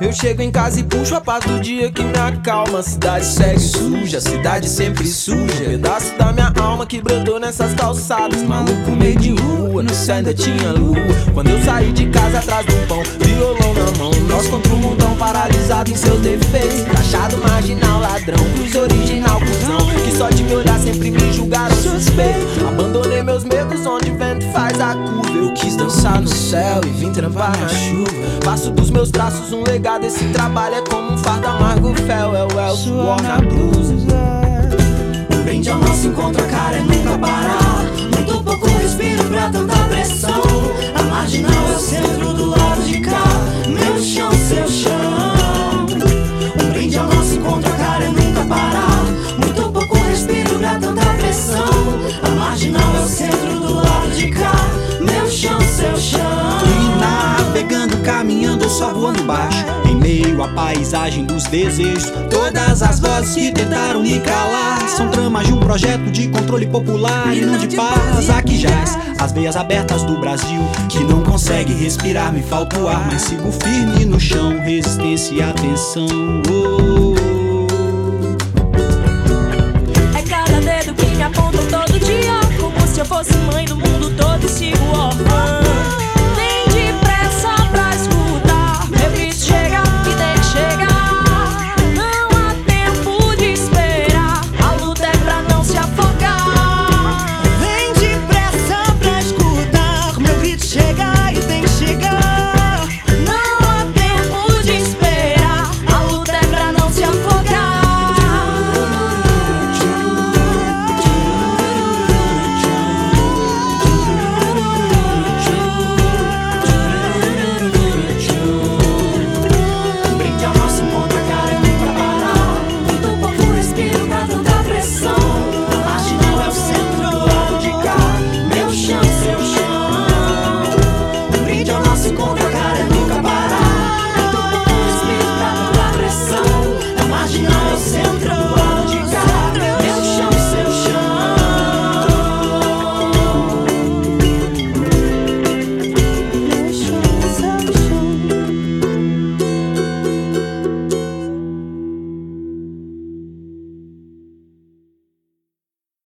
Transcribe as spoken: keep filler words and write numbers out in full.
Eu chego em casa e puxo a paz do dia que me acalma. A cidade segue suja, a cidade sempre suja. Pedaço da minha alma que brotou nessas calçadas. Maluco meio de rua, no céu ainda tinha lua. Quando eu saí de casa atrás do pão, violão na mão, nós contra o mundão paralisado em seus defeitos. Taxado, marginal, ladrão, cruz original, cuzão, que só de me olhar sempre me julgaram suspeito. Abandonei meus medos onde o vento faz a curva. Eu quis dançar no céu e vim trampar na chuva. Faço dos meus traços um legado, esse trabalho é como um fardo amargo fel. É o El, suor na blusa. Um brinde ao nosso encontro, a cara é nunca parar. Muito pouco respiro pra tanta pressão. A marginal é o centro do lado de cá. Meu chão, seu chão. Um brinde ao nosso encontro, a cara é nunca parar. Muito pouco respiro pra tanta pressão. A marginal é o centro do lado de cá. Meu chão, seu chão. E navegando, caminhando ou só voando baixo, em meio à paisagem dos desejos, todas as vozes que tentaram me calar são tramas de um projeto de controle popular e não de paz. Aqui jaz as veias abertas do Brasil, que não consegue respirar, me falta o ar, mas sigo firme no chão. Resistência e atenção. Oh.